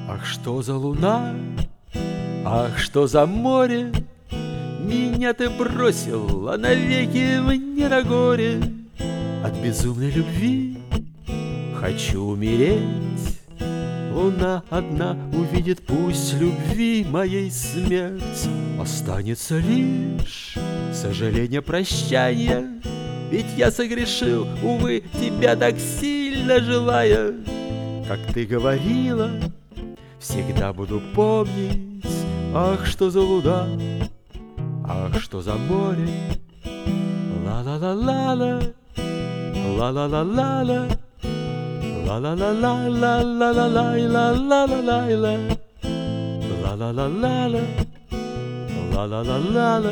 Ах, что за луна, ах, что за море, меня ты бросил, а навеки мне на горе. От безумной любви хочу умереть. Луна одна увидит, пусть любви моей смерть. Останется лишь сожаление, прощания. Ведь я согрешил, увы, тебя так сильно желая. Как ты говорила, всегда буду помнить. Ах, что за луна, ах, что за море. Ла-ла-ла-ла-ла, ла-ла-ла-ла-ла, ла-ла-ла-ла-ла-ла-ла-ла-ла-ла-ла-ла, ла-ла-ла-ла-ла, ла-ла-ла-ла-ла,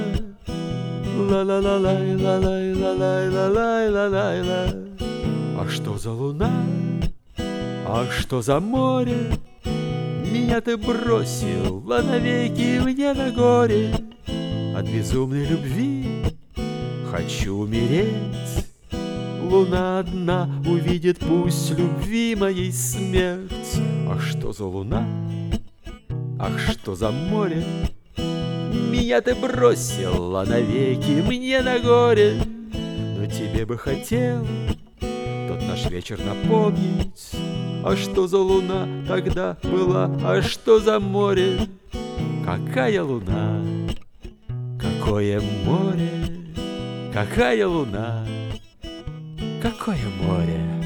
ла-ла-ла-ла-ла-ла-ла-ла-ла-ла-ла. Ах, что за луна, ах, что за море, меня ты бросил, а навеки мне на горе. От безумной любви хочу умереть. Луна одна увидит, пусть любви моей смерть. Ах, что за луна, ах, что за море, меня ты бросил, а навеки мне на горе. Но тебе бы хотел тот наш вечер напомнить. А что за луна тогда была, а что за море? Какая луна, какое море, какая луна, какое море.